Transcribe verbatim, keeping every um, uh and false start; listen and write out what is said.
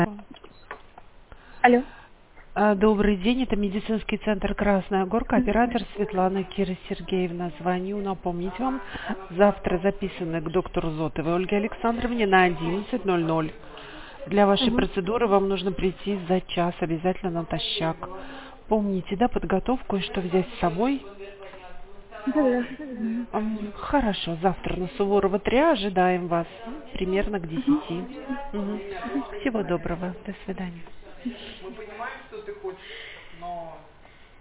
Алло. А, Добрый день, это медицинский центр «Красная Горка», оператор Светлана Кира Сергеевна. Звоню напомнить вам, завтра записаны к доктору Зотовой Ольге Александровне на одиннадцать ноль ноль. Для вашей Угу. процедуры вам нужно прийти за час обязательно натощак. Помните, да, подготовку и что взять с собой? Да-да. М, Хорошо, завтра на Суворова три ожидаем вас примерно к Угу. десяти. Мгм. Всего доброго, до свидания.